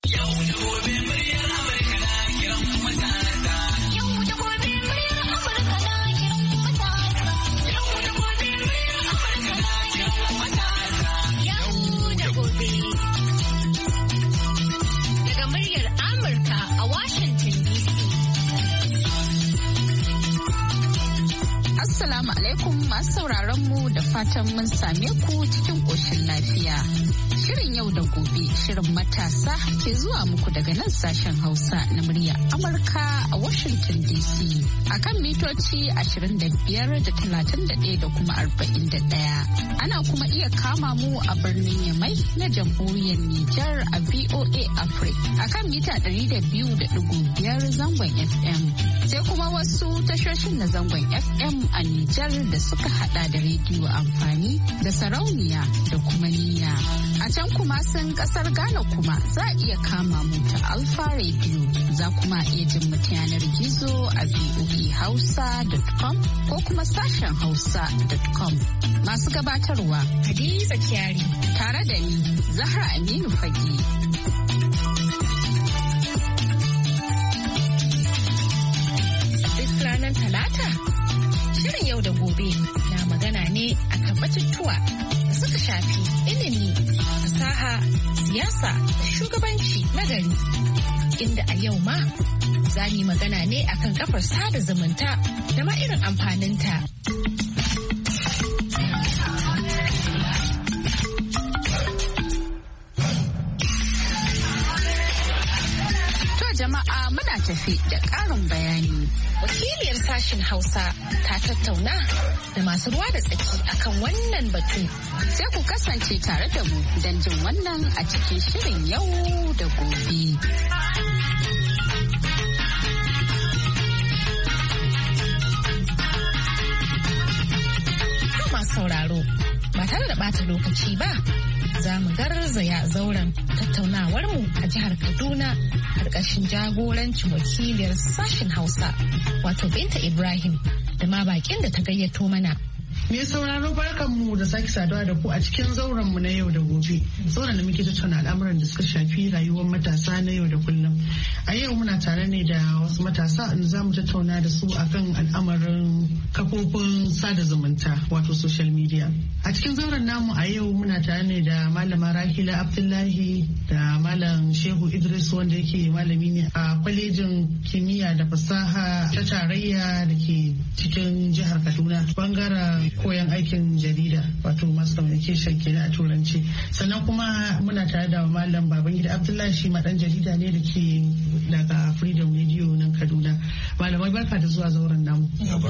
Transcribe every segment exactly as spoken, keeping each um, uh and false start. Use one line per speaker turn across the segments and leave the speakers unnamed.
Assalamu alaikum masu sauraron mu da fatan mun same ku cikin ƙoshin lafiya. Shirin yau da gobe shirin matasa ke zuwa muku daga nan sashen Hausa na murya Amurka a Washington D C akan mitoci ashirin da biyar da talatin da ɗaya da kuma arba'in da ɗaya. Ana kuma iya kama mu a birnin Yamai na jamhuriyar Nijar a V O A Africa akan mita ɗari da biyu da ɗigo biyar zangon F M. Sai kuma wasu tashoshin na zangon F M a Nijar da suka hada da rediyo amfani da sarauniya da kuma niyya. A can kuma sun kasar Ghana kuma za a iya kama mu ta Alfa Radio. Za kuma iya jin mu ta yanar gizo a v o a hausa dot com ko kuma sashen hausa dot com. Masu gabatarwa Hadiza Kyari tare da ni Zahra Aminu Fage. Duk ranar Talata shirin yau da gobe na magana ne akan batutuwa da suka shafi ilimi, fasaha, siyasa da shugabanci na gari. Inda a yau ma za mu magana ne akan kafar sada zumunta da ma irin amfaninta. Jama'a muna tafi da ƙarin bayani. Wakiliyar sashen Hausa ta tattauna da masu ruwa da tsaki akan wannan batu. Sai ku kasance tare da mu don jin wannan a cikin shirin yau da gobe. Masu sauraro, ba tare da ɓata lokaci ba, za mu garzaya zauren tattaunawarmu a jihar Kaduna ƙarƙashin jagorancin wakiliyar sashen Hausa wato Binta Ibrahim da ma bakin da ta gayyato mana.
Me sauraro barkanmu da sake saduwa da ku a cikin zauren mu na yau da gobe. Zauren da muke tattauna al'amuran da suka shafi rayuwar matasa na yau da kullum. A yau muna tare ne da wasu matasa inda za mu tattauna da su akan al'amarin kafofin sada zumunta wato social media. A cikin zauren namu a yau muna tare ne da Malama Rahila Abdullahi da Malam Shehu Idris wanda yake malami ne a kwalejin kimiyya da fasaha ta tarayya da ke cikin jihar Kaduna bangaren koyan aikin jarida wato mass communication kenan a turanci. Sannan kuma muna tare da Malam Babangida Abdullahi shi ma dan jarida ne da ke daga Freedom Radio nan Kaduna. Malamai barka da zuwa zauren namu.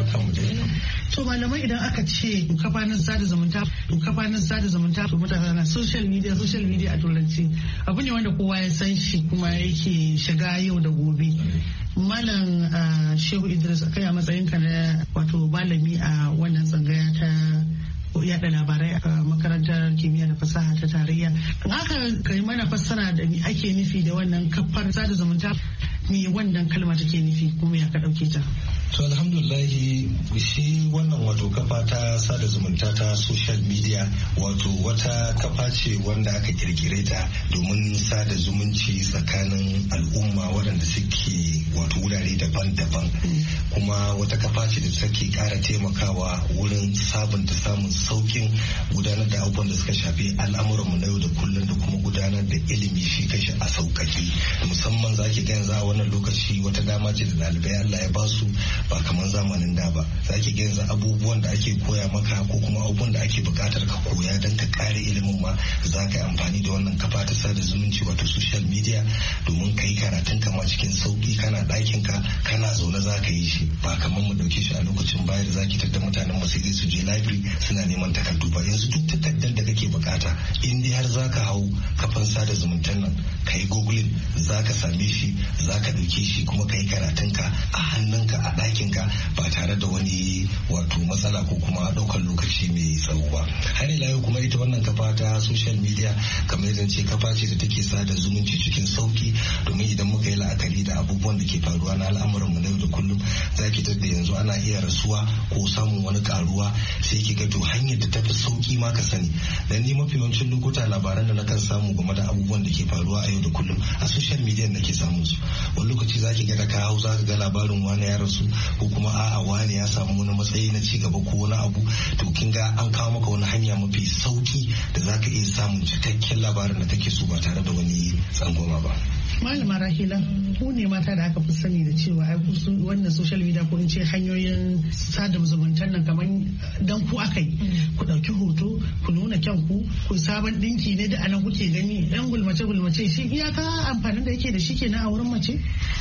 To malamai idan aka ce kafanin sada zumunta kafanin sada zumunta to mutane na social media social media a turanci abu ne wanda kowa ya san shi kuma yake shiga yau da gobe. Malam Shehu Idris kai a matsayinka na wato malami a wannan tsangaya ta yada labarai a makarantar kimiyya da fasaha ta tarayya. Haka kai mana fassara da me ake nufi da wannan kafar sada zumunta, me wannan kalma take nufi kuma ya ka dauke ta?
To alhamdulillahi shi wannan wato kafa ta sada zumunta ta social media wato wata kafa ce wanda aka kirkire ta domin sada zumunci tsakanin al'umma waɗanda suke wato wurare daban-daban, kuma wata kafa ce da take ƙara taimakawa wurin sabunta samun saukin gudanar da abubuwan da suka shafi al'amuranmu na yau da kullum da kuma gudanar da ilimi shi kashi a sauƙaƙe. Musamman za ki ga yanzu a wannan lokaci wata dama ce da ɗalibai Allah ya basu ba kamar zamanin da ba. Za ki ga yanzu abubuwan da ake koya maka ko kuma abubuwan da ake buƙatar ka koya don ka ƙare ilimin ma za ka yi amfani da wannan kafa ta sada zumunci wato social media domin ka yi karatun kama cikin sauƙi kana ɗakin ka kana zaune za ka yi shi ba kamar mu ɗauke shi a lokacin baya da za ki tadda mutanen masu su je library suna neman takardu ba. Yanzu duk takardar da kake bukata in dai har za ka hau kafan sada zumuntan nan ka yi googling za ka same shi za ka ɗauke shi kuma ka yi karatunka a hannunka a ɗakinka ba tare da wani wato matsala ko kuma ɗaukar lokaci mai tsawo ba. Har ila yau kuma ita wannan kafa ta social media kamar yadda ce kafa ce da take sada zumunci cikin sauki, domin idan muka yi la'akari da abubuwan da ke faruwa na al'amuran mu na yau da kullum za ki tadda yanzu ana iya rasuwa ko samun wani karuwa sai ki ga to hanyar da tafi sauki ma ka sani. Dan ni mafi yawancin lokuta labaran da na kan samu samu game da abubuwan da ke faruwa a yau da kullum a social media nake samun su. Wani lokaci zaki ga da ka hau zaka ga labarin wani ya rasu ko kuma a'a wani ya samu wani matsayi na ci gaba ko wani abu, to kin ga an kawo maka wani hanya mafi sauki da zaka iya samun cikakken labarin da take so ba tare da wani tsangwama ba.
Malama Rahila, ku ne mata da aka fi sani da cewa ai wannan social media ko in ce hanyoyin sada zumuntar nan kamar dan ku aka yi. Ku ɗauki hoto, ku nuna kyan ku, ku sabon dinki ne da anan kuke gani, yan gulmace gulmace shi iyaka amfanin da yake da shi kenan a wurin mace?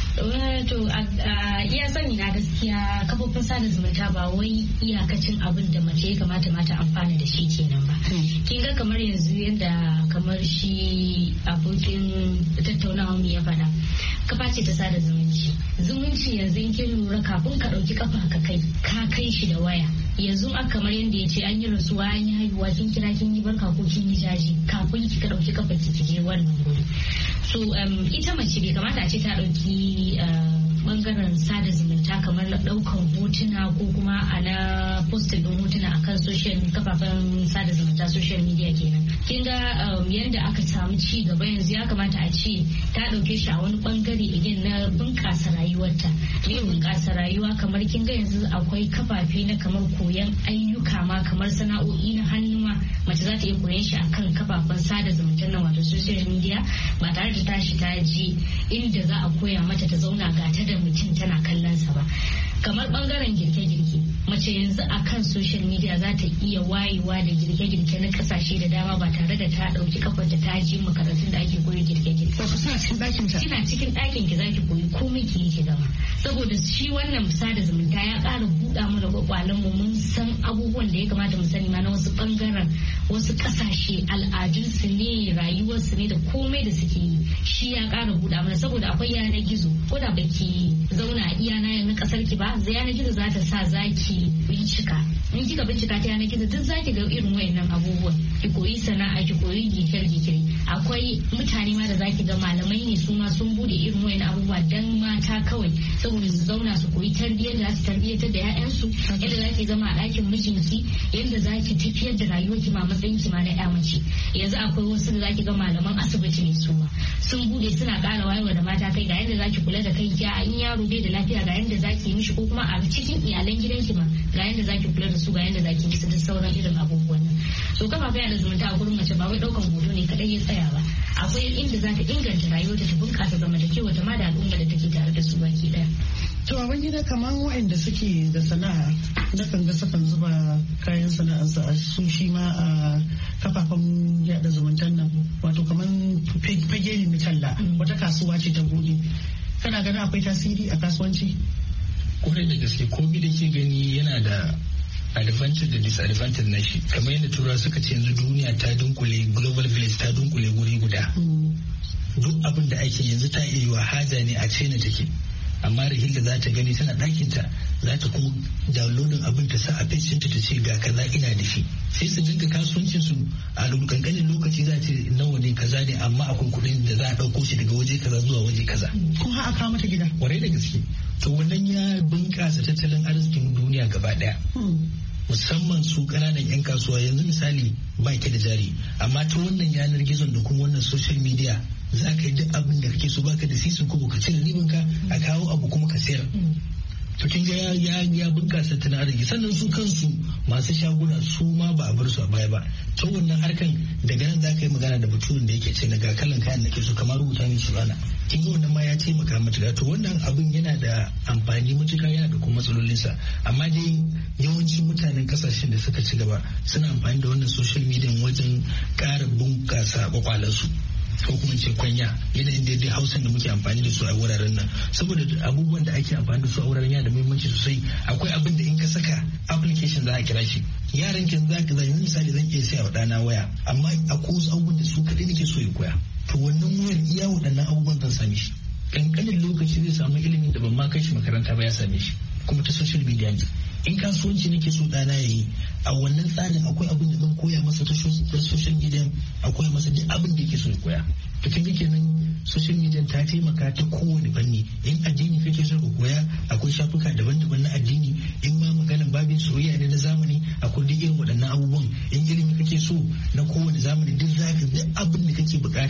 To iya sani na gaskiya kafofin sada zumunta ba wai iyakacin abin da mace ya kamata mata amfana da shi kenan ba. Kin ga kamar yanzu yadda kamar shi abokin tattaunawa mu ya faɗa, kafa ce ta sada zumunci. Zumunci yanzu in kin lura kafin ka ɗauki kafa ka kai ka kai shi da waya. Yanzu a kamar yadda ya ce an yi rasuwa an yi haihuwa kin kira kin yi barka ko kin yi jaji kafin ki ka ɗauki kafa ki je wannan guri. So um, ita mace bai kamata a ce ta ɗauki bangaren sada zumunta kamar ɗaukan hotuna ko kuma a na postin ɗin hotuna akan social kafafen sada zumunta social media kenan. Kin ga um, yadda aka samu ci gaba yanzu ya kamata a ce ta ɗauke shi a wani bangare again na bunƙasa rayuwarta. Ne bunƙasa rayuwa kamar kin ga yanzu akwai kafafe na kamar koyan ayyuka ma kamar sana'o'i na hannu ma mace za ta iya koyan shi akan kafafen sada zumunta na wato social media ba tare da tashi ta je inda za a koya mata ta zauna ga ta da mutum tana kallon sa ba. Kamar bangaren girke-girke mace yanzu akan social media za ta iya wayewa da girke-girke na kasashe da dama ba tare da ta dauki kafar da ta je makarantun da ake koyi girke-girke.
Wato suna cikin ɗakin ta.
Kina cikin ɗakin ki zaki koyi komai ki yi ki gama. Saboda shi wannan sada zumunta ya ƙara buɗa mu da kwakwalen mu mun san abubuwan da ya kamata mu sani ma na wasu bangaren wasu kasashe al'adunsu ne rayuwarsu ne da komai da suke yi. Shi ya ƙara buɗa mana saboda akwai yanar gizo ko da baki zauna a iya na kasar ki ba yanar gizo za ta sa zaki bincika in kika bincika ta yanar gizo duk zaki ga irin wayannan abubuwan ki koyi sana'a ki koyi gikir-gikiri. Akwai mutane ma da zaki ga malamai ne su ma sun bude irin wayannan abubuwa dan mata kawai saboda su zauna su koyi tarbiyyar da su tarbiyyatar da 'ya'yansu yadda zaki zama a ɗakin mijinki yadda zaki tafiyar da rayuwarki ma matsayin ki ma na 'ya mace. Yanzu akwai wasu da zaki ga malaman asibiti ne su ma sun bude suna ƙara wayewa da mata kai ga yadda zaki kula da kai ya in yaro bai da lafiya ga yadda zaki mishi ko kuma a cikin iyalan gidanki ma ga yadda zaki kula da su ga yadda zaki musu da sauran irin abubuwan nan. So kafafen yada zumunta a gurin mace ba wai daukan hoto ne kadai ya tsaya ba, akwai inda za ta inganta rayuwarta ta bunƙasa zamantakewa ta ma da al'umma da take tare da su baki daya.
To a gida kamar waɗanda suke da sana'a na kan ga sukan zuba kayan sana'arsa a su shi ma a kafafen yada zumuntan nan wato kamar fage ne na talla wata kasuwa ce ta bude. Kana ganin akwai tasiri a kasuwanci?
Kwarai da gaske komai da ke gani yana da advantage da disadvantage na shi, kamar yadda turawa suka ce yanzu duniya ta dunkule global village ta dunkule guri guda. Duk abin da ake yanzu ta iya wa haja ne a China take, amma Rahila za ta gani tana ɗakinta za ta kuma downloadin abin ta sa a page ta ce ga kaza ina da shi, sai su dinga kasuwancin su a kankanin lokaci za ta nawa ne kaza ne amma akwai kuɗin da za a ɗauko shi daga waje kaza zuwa waje kaza.
Kuma a kawo mata gida.
Kwarai da gaske. To wannan ya bunƙasa tattalin arzikin duniya gaba ɗaya. Musamman su ƙananan 'yan kasuwa yanzu misali ba ki da jari amma ta wannan yanar gizon da kuma wannan social media za ka yi duk abin da kake so baka da sisin ko ka cire riban ka a kawo abu kuma ka sayar. To kin ga ya ya bunkasa tattalin arziki sannan su kansu masu shaguna su ma ba a bar su a baya ba. Ta wannan harkan daga nan za ka yi magana da mutumin da yake ce na ga kalan kayan da ke so kamar rubuta min sunana. Kin ga wannan ma ya taimaka matuƙa. To wannan abin yana da amfani matuƙa yana da kuma matsalolinsa amma dai yawancin mutanen kasashen da suka ci gaba suna amfani da wannan social media wajen ƙara bunkasa kwakwalansu. Ko kuma ce kwanya yanayin da dai hausan da muke amfani da su a wuraren nan saboda abubuwan da ake amfani da su a wuraren yana da muhimmanci sosai. Akwai abin da in ka saka application za a kira shi yaran kin za ka zai misali zan iya saya wa ɗana waya amma akwai wasu abubuwan da su kaɗai nake so ya koya to wannan wayar iya waɗannan abubuwan zan same shi ƙanƙanin lokaci zai samu ilimin da ban ma kai shi makaranta ba ya same shi kuma ta social media ne. In kasuwanci nake so ɗana ya yi a wannan tsarin akwai abin da zan koya masa ta social media akwai masa duk abin da yake so ya koya. To kin ga kenan social media ta taimaka ta kowane fanni. In addini kake so ka koya akwai shafuka daban-daban na addini, in ma maganan babin soyayya ne na zamani akwai duk irin waɗannan abubuwan, in ilimi kake so na kowane zamani duk zaka duk abin da kake bukata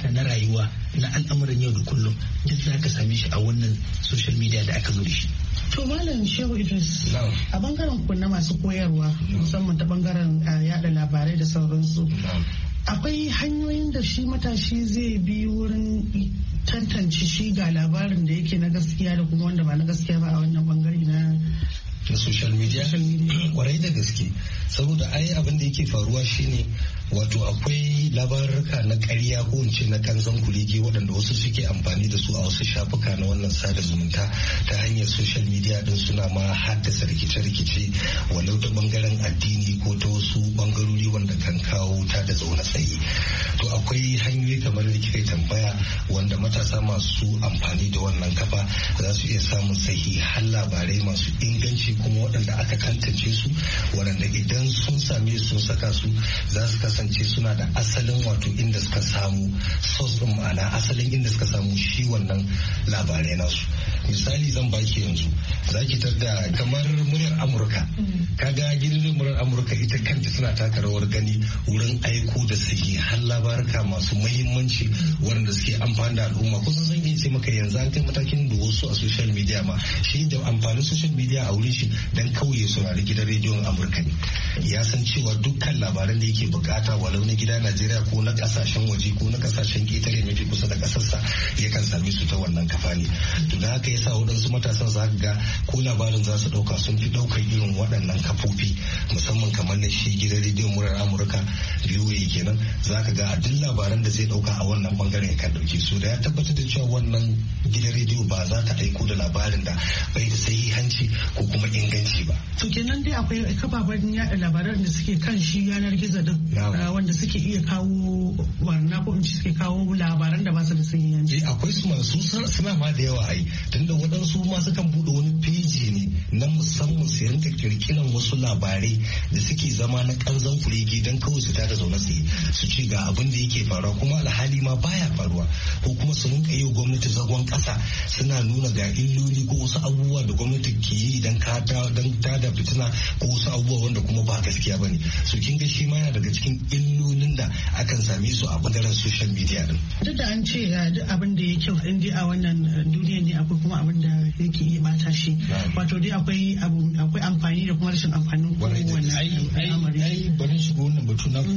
rayuwa na al'amuran yau da kullum duk za ka same shi a wannan social media da aka zo da shi.
To Malam Shehu Idris, a bangaren ku na masu koyarwa musamman ta bangaren yada labarai da sauransu, akwai hanyoyin da shi matashi zai bi wurin tantance shi ga labarin da yake na gaskiya da kuma wanda ba na gaskiya ba a wannan bangare na
na social media kwarai da gaske, saboda ai abin da yake faruwa shine wato akwai labarurka na ƙarya ko in ce na kanzon kurege waɗanda wasu suke amfani da su a wasu shafuka na wannan sada zumunta ta hanyar social media din, suna ma haddasa rikice-rikice walau ta bangaren addini ko ta wasu bangarori wanda kan kawo ta da zaune tsaye. To akwai hanyoyi kamar da kika tambaya wanda matasa masu amfani da wannan kafa za su iya samun sahihan labarai masu inganci kuma waɗanda aka tantance su, waɗanda idan sun same su sun saka su za su kasance suna da asalin wato inda suka samu source din, ma'ana asalin inda suka samu shi wannan labarai nasu. Misali zan baki yanzu, za ki tarda kamar muryar Amurka, kaga gidan muryar Amurka ita kanta suna taka rawar gani wurin aiko da sahihan labaruka masu muhimmanci waɗanda suke amfani da al'umma. Kusan zan iya ce maka yanzu an kai matakin da wasu a social media ma shi da amfanin social media a wurin shi dan kauye saurari gidan rediyon Amurka ne, ya san cewa dukkan labaran da yake bukata walau na gida Najeriya ko na kasashen waje ko na kasashen ketare mafi kusa da kasarsa yakan same su ta wannan kafa ne. To da haka yasa waɗansu matasan za ka ga ko labarin za su ɗauka sun fi ɗaukar irin waɗannan kafofi, musamman kamar na shi gidan rediyon murar Amurka biyu kenan, za ka ga a duk labaran da zai ɗauka a wannan bangaren ya kan ɗauke su, da ya tabbatar da cewa wannan gidan rediyo ba za ta aiko da labarin da bai da sahihanci ko kuma inganci ba.
To kenan dai akwai kafafen yaɗa labaran da suke kan shi yanar gizo din wanda suke iya kawo warna ko in suke kawo labaran da ba su da sahihanci.
Akwai su masu suna ma da yawa ai, tunda waɗansu ma sukan buɗe wani peji ne na musamman su rinka kirkiran wasu labarai da suke zama na kanzon kurege don kawai su tada zaune tsaye su ce ga abin da yake faruwa kuma alhali ma baya faruwa, ko kuma su rinka yi gwamnati zagon ƙasa suna nuna ga illoli ko wasu abubuwa da gwamnati ke yi don tada fitina ko wasu abubuwa wanda kuma ba gaskiya bane. So kin ga shi ma yana daga cikin illolin da akan same su a bangaren social media din.
Duk da an ce duk abin da ya kyau in dai a wannan duniya ne akwai kuma abin da yake iya bata shi, wato dai akwai akwai amfani da kuma rashin amfanin kowanne al'amari.
Ai bari shigo wannan batu na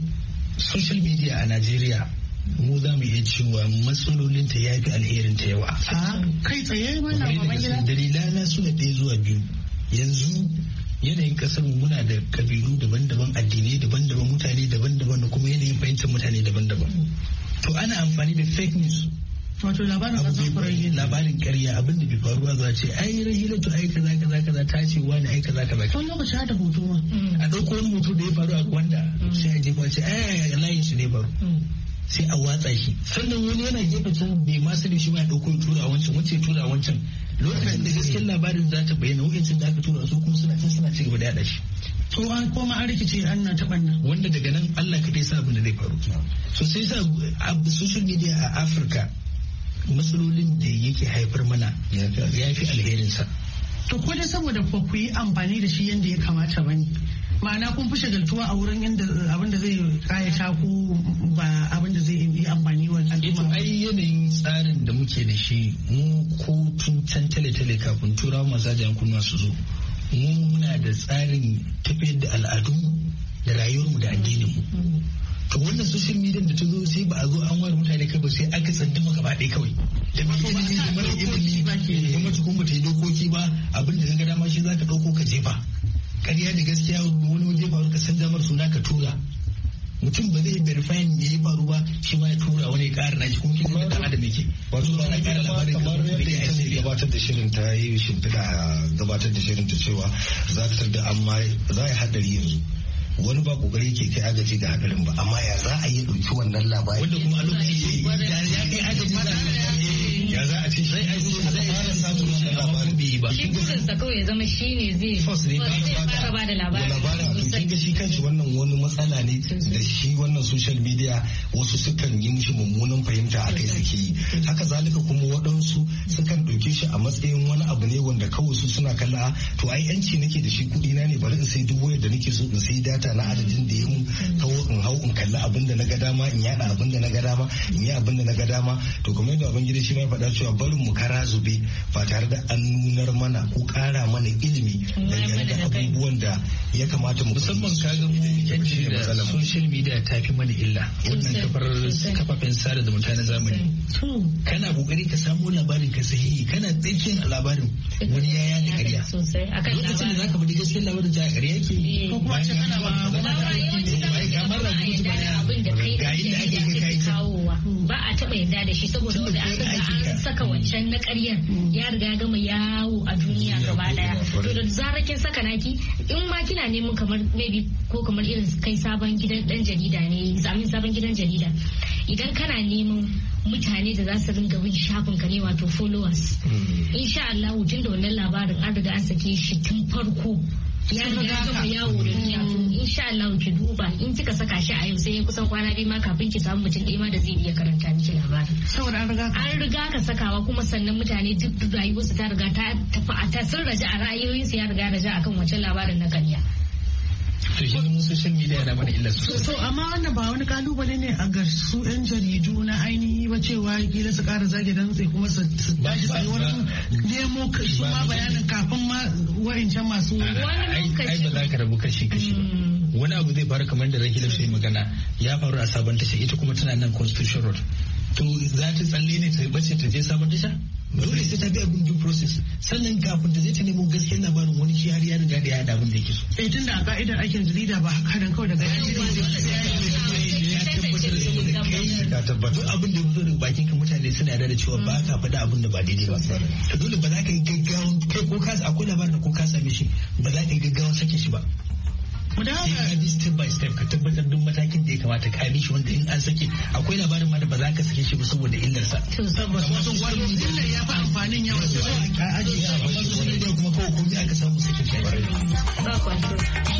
social media a Najeriya mu za mu iya cewa matsalolinta ya fi alherinta yawa.
A kai tsaye mana baban gida.
Dalilana suna ɗaya zuwa biyu. Yanzu yanayin kasar mu muna da kabilu daban-daban, addinai daban-daban, mutane daban-daban da kuma yanayin fahimtar mutane daban-daban. To ana amfani da fake news.
Wato labarin ƙarya.
Labarin ƙarya abin da bai faruwa zuwa ce ai rahilatu ai kaza kaza kaza ta ce wani ai kaza kaza.
Wani lokaci hada hoto ma.
A ɗauko wani hoto da ya faru a Rwanda sai a je kwa ce ai layin shi ne faru. Sai a watsa shi. Sannan wani yana gefe can bai ma sani shi ma ya ɗauko ya tura wancan wancan ya tura wancan. Lokacin da gaskiyar labarin za ta bayyana wa'ancin da aka tura su kuma suna can suna ci gaba da yaɗa shi.
To an koma an rikice an na taɓa nan.
Wanda daga nan Allah kaɗai sa abin da zai faru. So sai sa social media a Afirka matsalolin da yake haifar mana ya fi alherinsa.
To ko dai saboda ba ku yi amfani da shi yadda ya kamata ba ne, ma'ana kun fi shagaltuwa a wurin yadda abin da zai kayata ku ba abin da zai yi amfani wa al'umma.
Ai yanayin tsarin da muke da shi mu ko tun can tale-tale kafin turawa masu ajiyan kunwa su zo, mu muna da tsarin tafiyar da al'adunmu da rayuwarmu da addininmu. To wannan social media da ta zo sai ba a zo an ware mutane kai ba sai aka tsandama gaba ɗaya kawai. Da ba ba ta mara ilimi ba ke gwamnati kuma ta yi dokoki ba, abin da ga dama shi za ka ɗauko ka jefa. Ƙarya da gaskiya wani waje faru ka san damar suna ka tura. Mutum ba zai verify me ya faru ba shi ma ya tura wani ya ƙara nashi kuma kin da adam yake.
Wato ba na ƙara labarin kamar yadda ita gabatar da shirin ta yi shimfiɗa gabatar da shirin ta cewa za ta da amma za a yi haɗari yanzu. Wani ba kokari ke kai agaji ga hadarin ba, amma ya za a yi ɗauki wannan labari
wanda kuma a lokaci ya kai agaji
ya za a ce sai a yi zai fara samun wannan labarin bai yi ba.
Shi burinsa kawai ya zama shi ne zai fara ba da labarin.
Kin ga shi kanshi wannan wani matsala ne da shi wannan social media wasu sukan yi mishi mummunan mummunan fahimta a kai suke yi. Haka zalika kuma waɗansu sukan ɗauke shi a matsayin wani abu ne wanda kawai su suna kalla to ai yanci nake da shi kuɗi na ne bari in sai duk wayar da nake so in sai data na adadin da ya mu kawo in hau in kalli abin da na ga dama in yada abin da na ga dama in yi abin da na ga dama. To kamar yadda abin gida shi ma faɗa cewa barin mu kara zube ba tare da an nunar mana ko ƙara mana ilimi dangane da abubuwan da ya kamata mu
musamman kaga mu yanci da social media ta fi mana illa wannan kafar kafafen sada zumunta na zamani. Kana kokari ka samu labarin ka sahihi kana tsakiyar labarin wani ya yada ƙarya lokacin da zaka bada gaskiyar labarin ta ƙarya yake
ko kuma ce kana ba
abin da kai da ake kawowa ba a taɓa yarda da shi saboda wanda an an saka wancan na ƙaryar ya riga gama yawo a duniya gaba daya. To da zarar kin saka naki in ma kina neman kamar maybe ko kamar irin kai sabon gidan dan jarida ne zamin sabon gidan jarida idan kana neman mutane da za su ringa bin shafin ka ne wato followers insha Allah tun da wannan labarin an riga an sake shi tun farko ya riga gama yawo da duniya to insha Allah ki duba in kika saka shi a yau sai kusan kwana biyu ma kafin ki samu mutum ɗaya ma da zai iya karanta miki labarin
saboda an riga
an riga ka sakawa kuma sannan mutane duk rayuwarsu ta riga ta tafi a ta sun raja a ra'ayoyinsu ya riga raja akan wancan labarin na ƙarya.
To shi ne social media na mana illa sosai.
So amma wannan ba wani kalubale ne a ga su yan jaridu na ainihi ba cewa kila su ƙara zage dantse kuma su tashi sai wani nemo su ma bayanin kafin ma wa'incan masu
wani lokaci.
Ai ba za ka rabu kashi kashi ba. Wani abu zai faru kamar da Rahila sai magana ya faru a sabon tasha ita kuma tana nan Constitution Road. To za ta tsalle ne ta bace ta je sabon tasha? Dole sai ta bi abin due process sannan kafin ta zai ta nemo gaskiyar labarin wani shi har ya riga da ya haɗa abin da yake so.
Eh tun da a ka'idar aikin jarida ba haka nan kawai daga yanzu
ya tabbatar saboda kai ya tabbatar abin da ya fito daga bakin ka mutane suna yarda da cewa ba ka faɗa abin da ba daidai ba. To dole ba za ka yi gaggawan kai ko ka akwai labarin da ko ka same shi ba za ka yi gaggawan sake shi ba. sai ka bi step by step ka tabbatar duk matakin da ya kamata ka bi shi wanda in an sake akwai labarin ma da ba za ka sake shi ba saboda illarsa.
Wato wani illar ya fi amfanin yawa
a ajiye a wani da kuma kawai komai aka samu sakin shi
ba kwanto.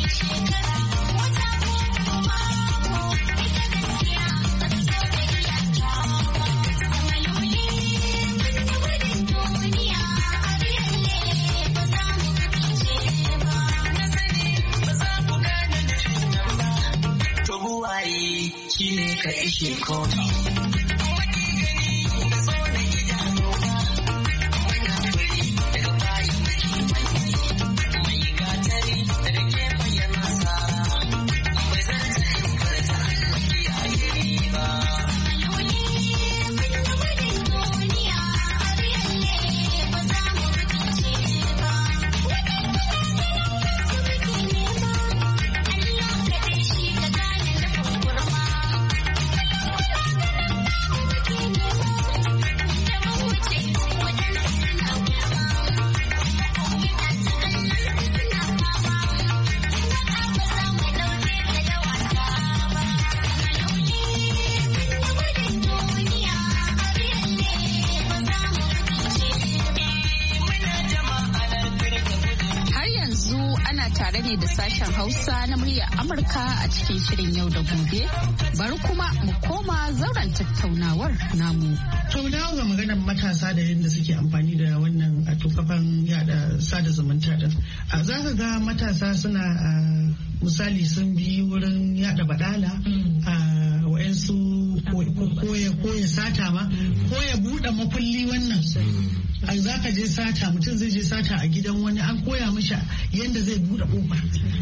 Shine ka ishe kota.
tare ne da sashen Hausa na muryar Amurka a cikin shirin yau da gobe. Bari kuma mu koma zauren tattaunawar namu.
To dawo ga maganar matasa da yadda suke amfani da wannan a kafan yada sada zumunta din. A za ka ga matasa suna misali sun bi wurin yada badala a wayansu koya sata ma ko ya buɗe makulli wannan. Za ka je sata mutum zai je sata a gidan wani an koya mishi yadda zai buɗe ƙofa.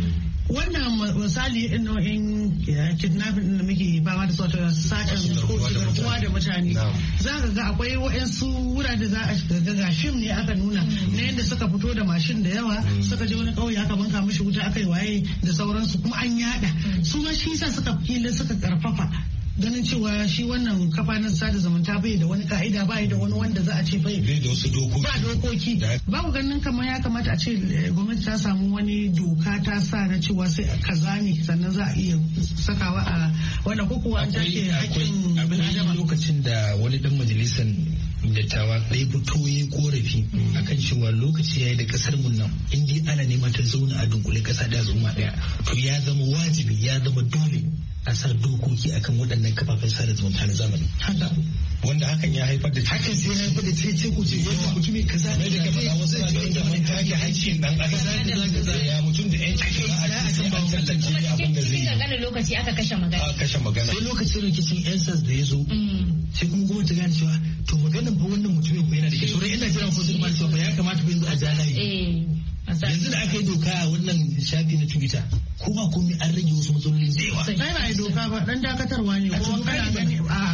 Wannan misali in kidnapping da muke ba da sautar satan kowa da mutane za ka ga akwai waɗansu wurare da za a ga ga fim ne aka nuna na yadda suka fito da mashin da yawa suka je wani ƙauye aka banka mishi wuta aka yi waye da sauransu kuma an yada su ma shi sa suka kila suka karfafa ganin cewa shi wannan kafa na sada zumunta bai da wani ka'ida bai da wani wanda za a ce bai
da wasu dokoki
ba dokoki ba ku ganin kamar ya kamata a ce gwamnati ta samu wani doka ta sa na cewa sai kaza ne sannan za a iya sakawa a wannan ko kuwa an take hakkin
abin lokacin da wani dan majalisar dattawa ɗaya fito ya korafi akan cewa lokaci yayi da kasar mun nan in dai ana neman ta zauna a dunkule kasa da zuma daya to ya zama wajibi ya zama dole a sa dokoki akan waɗannan kafafen sada zumunta na zamani.
Wanda hakan ya haifar da
hakan sai ya haifar da ce ce ku ce wanda mutumin kaza
ne da kafa wasu da wanda mun take haƙƙin dan adam ya mutum da yanci a cikin ba tantance abin da zai
yi lokaci aka kashe magana
aka kashe magana
sai lokacin rikicin yan sas da ya zo sai kuma gwamnati ta gane cewa to maganar ba wannan mutumin ko yana da kyau sauran ina jiran ko sun ma cewa ba ya kamata ba yanzu a jalaye yanzu da aka yi doka a wannan shafi na twitter ko ba komai an rage wasu matsaloli da yawa.
Ai ba yi doka ba dan dakatarwa ne ko kana gani a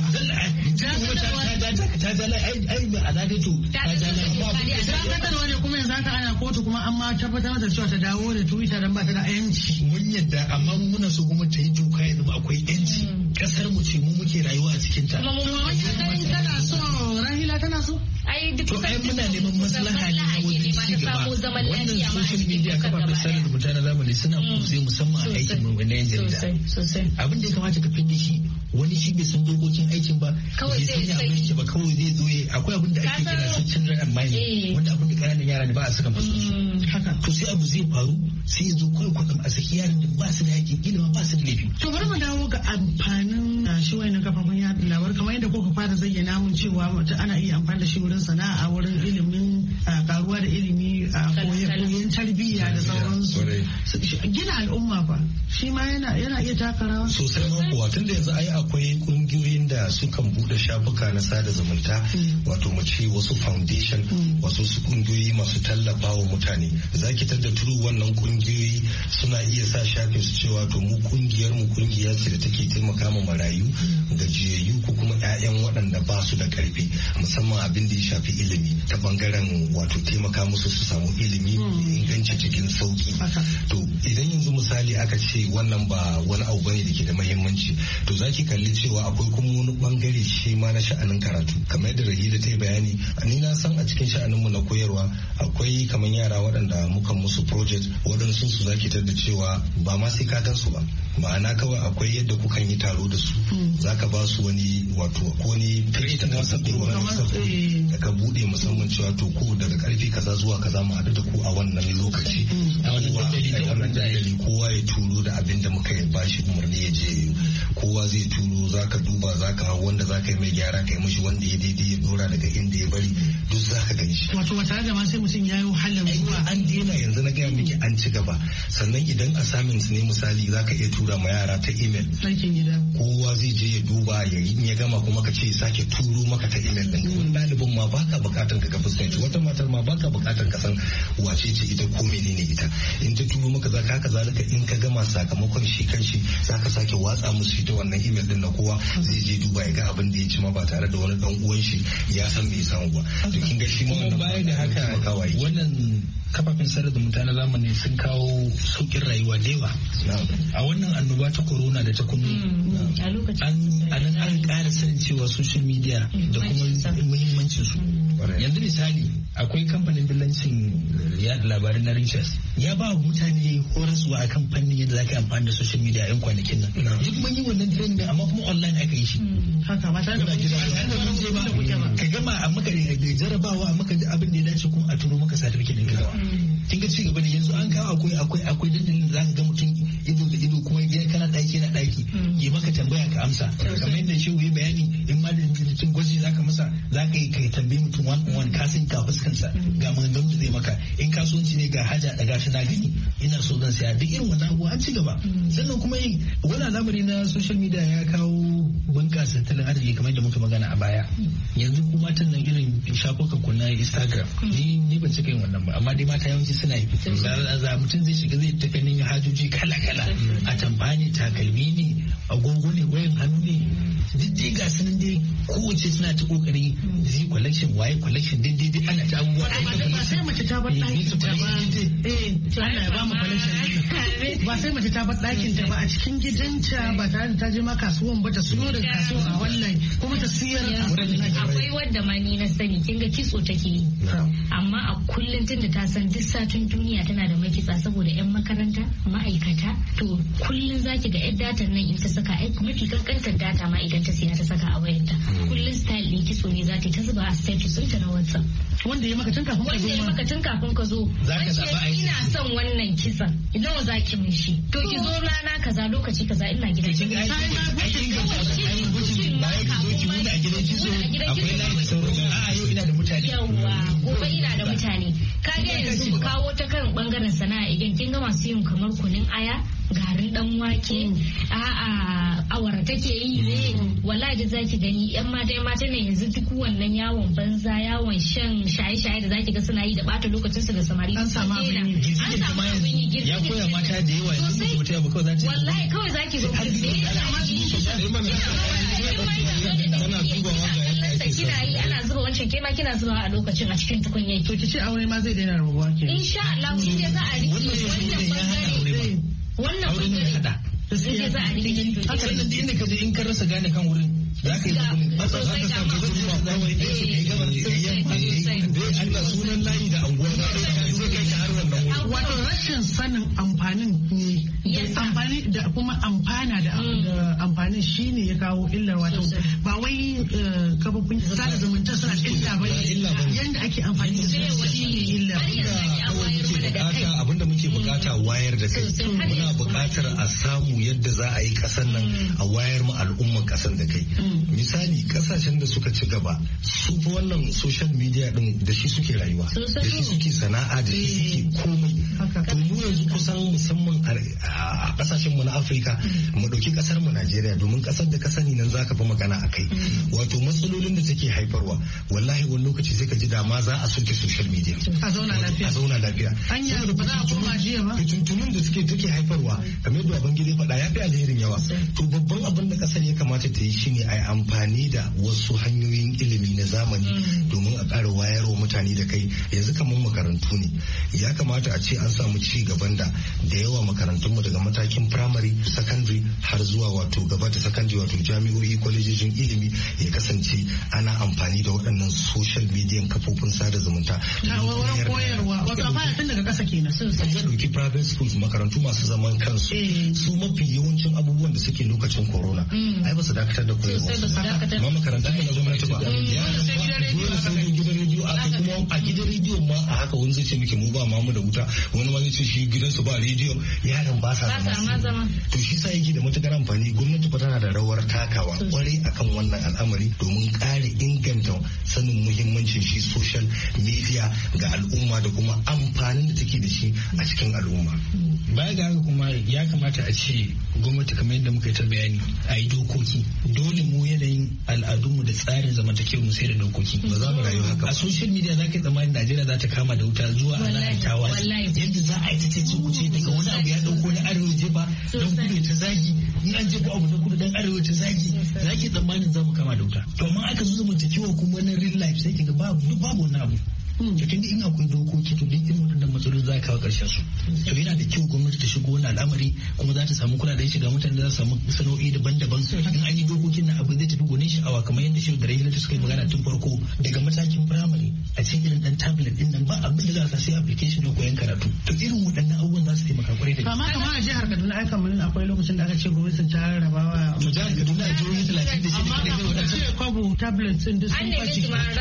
ta jala ai ba a zaga to ta jala
dakatarwa ne kuma yanzu haka ana kotu kuma an ma tabbatar da cewa ta dawo da twitter dan ba ta da yanci.
Mun yadda amma muna so kuma ta yi doka yanzu akwai yanci kasar mu ce mu muke rayuwa a cikin ta.
Tana so Rahila tana so.
Ai duk
to ai muna neman maslaha ne na wajen ci gaba wannan social media kafafen sada zumunta na zamani suna kusa musamman a aikin mu na yan jarida abin da ya kamata ka fidda shi wani shi bai san dokokin aikin ba bai san ya abin ba kawai zai zo akwai abin da ake kira su children and mind wanda abin da kananan yara ne ba a saka musu haka to sai abu zai faru sai ya zo kawai kwatsam a saki yaran da ba su da haƙƙin ilimi ba su da laifi.
To bari mu dawo ga amfanin shi wayannan kafafen yaɗa labarai kamar yadda kuka fara zayyana mun cewa ana iya amfani da shi wurin sana'a wurin ilimin karuwa da ilimi a koyon tarbiyya da sauransu. Gina al'umma ba shi ma yana iya taka rawa.
Sosai ma kuwa tun da yanzu ai akwai kungiyoyin da sukan bude shafuka na sada zumunta wato mu ce wasu foundation wasu su kungiyoyi masu tallafa wa mutane zaki tada turu wannan kungiyoyi suna iya sa shafin su cewa to mu kungiyar mu kungiya ce da take taimaka ma marayu gajiyayyu ko kuma ƴaƴan waɗanda ba su da ƙarfi musamman abin da ya shafi ilimi ta bangaren wato taimaka musu su samu ilimi inganci cikin sauki to idan yanzu misali aka ce wannan ba wani abu bane da ke da muhimmanci to zaki kalli cewa akwai kuma wani bangare shi ma na sha'anin karatu kamar yadda Rahila ta yi bayani ni na san a cikin sha'anin mu na koyarwa akwai kamar yara waɗanda muka musu project waɗansu su zaki tar da cewa ba ma sai ka gan su ba ma'ana kawai akwai yadda kukan yi taro da su zaka ba su wani wato ko wani da ka bude musamman cewa to ko daga karfe kaza zuwa kaza mu haɗu da ku a wannan lokaci a wannan dalili kowa ya turo da abin da muka yi bashi umarni ya je kowa zai turo zaka duba zaka hau wanda zaka yi mai gyara kai mishi wanda ya daidai ya dora daga inda ya bari duk zaka gani shi
wato wata da ma sai mutum ya yi wahalar zuwa
an daina yanzu na gaya miki an ci gaba sannan idan assignments ne misali zaka iya tura ma yara ta email kowa zai je ya duba ya yi ya gama kuma ka ce sake turo maka ta email din wani ɗalibin ma baka bukatar ka fuskanci wata matar ma baka bukatar ka san wace ce ita ko menene ita in ta turo maka zaka haka zalika in ka gama sakamakon shi kanshi zaka sake watsa musu ita wannan email din na kowa zai je duba ya ga abin da ya ci ma ba tare da wani dan uwan shi ya san me samu ba to kin ga shi ma wannan
baya da haka wannan kafafen sada zumunta na zamani sun kawo saukin rayuwa da yawa a wannan annoba ta corona da ta kunu an an ƙara sanin cewa social media da kuma muhimmancin su yanzu misali akwai kamfanin dillancin yada labarai na Richards ya ba mutane horaswa akan fannin yadda zaka amfani da social media yan kwanakin nan duk mun yi wannan training amma kuma online aka yi shi
haka ba tare da mun je ba
ka gama a maka da jarabawa a maka abin da ya dace kuma a turo maka certificate din ka kin ga cigaba ne yanzu an kawo akwai akwai akwai dandalin da zaka ga mutum ido da ido kuma ya kana daki na daki ya maka tambaya ka amsa kamar yadda shehu ya bayani in ma da mutum gwaji zaka masa zaka yi kai tambayi mutum one on one ka san ka fuskansa ga maganganun da zai maka in kasuwanci ne ga haja daga shi na gani ina so zan saya duk irin wannan abu an ci gaba sannan kuma yin wani al'amari na social media ya kawo bunƙasa tattalin arziki kamar yadda muka magana a baya yanzu kuma matan nan irin shafukan ku na Instagram ni ni ban cika yin wannan ba amma dai mata yawanci suna yi za mutum zai shiga zai ta ganin hajoji kala kala a tamfani takalmi ne agogo ne wayan hannu ne duk dai ga sunan dai kowace suna ta kokari zai collection waye collection dai dai ana ta abubuwa
ba sai mace ta bar ɗakin ta ba eh ana ba mu collection ba sai mace ta bar ɗakin ta ba a cikin gidanta ba tare da ta je ma kasuwan ba ta siyo da kasuwa a wannan kuma ta siyar
akwai wadda ma ni na sani kin ga kitso take yi amma a kullum tunda ta san duk satin duniya tana da makitsa saboda yan makaranta ma'aikata to kullum zaki ga yan datan nan in ta saka ai mafi kankantar data ma idan ta siya ta saka a wayarta kullum style ɗin kitso ne za ta ta zuba a status ɗinta na WhatsApp.
Wanda ya maka tun kafin ka zo.
Wanda ya maka tun kafin ka zo. Wance ina son wannan kisan. Nawa za ki min shi? To ki zo rana kaza lokaci kaza ina gidan.
Kin ga aikin akwai layi sauran a yau ina da mutane.
Yawwa gobe ina da mutane. Ka ga yanzu kawo ta kan bangaren sana'a idan kin ga masu yin kamar kunun aya, garin dan wake, a'a awara take yi ne, wallahi da zaki gani yan mata mata ne yanzu duk wannan yawon banza yawon shan shaye-shaye da zaki ga suna yi da bata lokacin su da samari.
An samu abin yi.
An samu abin yi.
Ya koya mata da yawa yanzu mutum ya ba kawai za ta.
Wallahi kawai zaki zo ku kina yi ana zuba wancan kema kina zuba a lokacin a cikin tukunya.
To ki ce aure ma zai daina rabuwa ke.
Insha Allah shi ne za a rike wannan bangare. Wannan bangare. Gaskiya za a rike.
Haka nan da inda ka je in ka rasa gane kan wurin za ka yi zuwa ba za ka samu zuwa kawai da su yi gabar da yamma dai Allah sunan layi da anguwa za ka zai kai ta har wannan wurin.
Wato rashin sanin amfanin ne amfani da kuma amfana da amfanin shine ya kawo illar wato ba wai kafofin sada zumunta suna illa ba yanda ake amfani da su shine illa.
Abinda muke bukata wayar da kai muna bukatar a samu yadda za a yi kasan nan a wayar mu al'umman kasan da kai. Misali kasashen da suka ci gaba su fa wannan social media din da shi suke rayuwa da shi suke sana'a da shi suke komai. To mu yanzu kusan musamman a kasashen mu na Afirka mu dauki kasar mu Najeriya domin kasar da ka sani nan zaka fi magana akai. Wato matsalolin da take haifarwa wallahi wani lokaci sai ka ji dama za a soke social media
a zauna lafiya.
A zauna lafiya.
Anya ba za a koma jiya ba.
Fitintunun da suke take haifarwa kamar yadda Babangida ya faɗa ya fi alherin yawa. To babban abin da kasar ya kamata ta yi shine a yi amfani da wasu hanyoyin ilimi na zamani domin a ƙara wayarwa mutane da kai. Yanzu kamar makarantu ne ya kamata a ce an samu ci gaban da da yawa makarantunmu daga matakin primary secondary har zuwa wato gaba da secondary wato jami'o'i kwalejojin ilimi ya kasance ana amfani da waɗannan social media kafofin sada zumunta.
Wurin koyarwa wato a fara tun daga ƙasa kenan.
Zan ɗauki private schools makarantu masu zaman kansu su mafi yawancin abubuwan da suke lokacin corona ai ba su dakatar da koyarwa amma makaranta ne na gwamnati ba dole sai gidan rediyo a kuma a gidan rediyo ma a haka wani zai ce muke mu ba ma mu da wuta wani ma zai ce shi gidansu ba rediyo yaran ba sa zama to shi sa yake da matukar amfani gwamnati fa tana da rawar takawa kwarai akan wannan al'amari domin kare inganta sanin muhimmancin shi social media ga al'umma da kuma amfanin da take da shi a cikin al'umma.
Baya ga haka kuma ya kamata a ce gwamnati kamar yadda muka yi ta bayani a yi dokoki dole mu yanayin al'adunmu da tsarin zamantakewa mu sai da dokoki
ba za mu rayu haka.
A social media za ka yi tsammanin Najeriya za ta kama da wuta zuwa ana tawa yadda za a yi ta ce kuce daga wani abu ya dauko na arewa je ba don kudu ta zagi in an je ko abu na kudu dan arewa ta zagi za ki tsammanin za mu kama da wuta to amma aka zo zamantakewa kuma na real life sai ki ga babu babu wani abu. To kin in akwai dokoki to duk irin waɗannan matsaloli za ka kawo ƙarshen su. To yana da kyau gwamnati ta shigo wannan al'amari kuma za ta samu kula da shiga mutane za su samu sana'o'i daban-daban. In an yi dokokin nan abu zai tafi gonin sha'awa kamar yadda shi da rahilata suka yi magana tun farko daga matakin firamare a cikin irin dan tablet din nan ba abin da za su sai application da koyon karatu. To irin waɗannan abubuwan za su taimaka kwarai da gaske.
Amma kamar a jihar Kaduna ai kamar akwai lokacin da aka ce gwamnatin ta rarrabawa.
To jihar Kaduna a jihohi talatin da shida ne kawai wadanda ce
kwabo tablets din da sun
ɓace.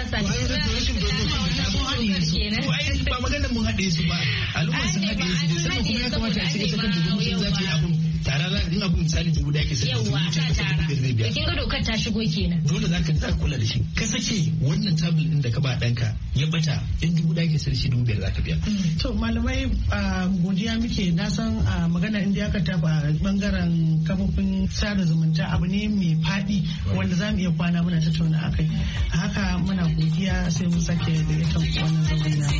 Ko ai ba maganar mun haɗe su ba al'umma sun haɗe su da sannan kuma ya kamata a cikin sakar da gwamnatin za ta yi abun tara za in abun misali dubu da ake sai
yawa ta tara da kin ga dokar ta shigo kenan
dole za ka za ka kula da shi ka sake wannan tablet din da ka ba ɗanka ya bata in dubu da ake sai shi dubu biyar za ka biya.
To malamai godiya muke na san magana inda aka taɓa bangaren kafofin sada zumunta abu ne mai faɗi wanda za mu iya kwana muna tattauna akai haka muna godiya sai mu sake da ita wannan zaman na.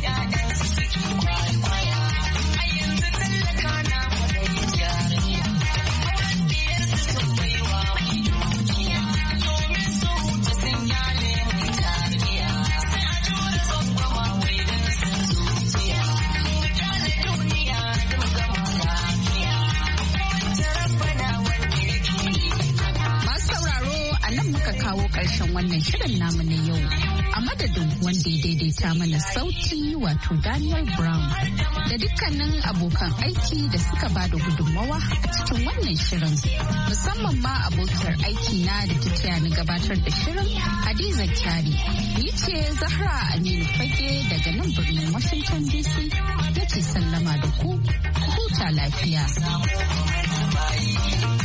kawo ƙarshen wannan shirin namu na yau. A madadin wanda ya daidaita mana sauti wato Daniel Brown da dukkanin abokan aiki da suka ba da gudunmawa a cikin wannan shirin. Musamman ma abokiyar aiki na da ta taya ni gabatar da shirin Hadiza Kyari. Ni ce Zahra Aminu Fage daga nan birnin Washington D C nake sallama da ku, huta lafiya.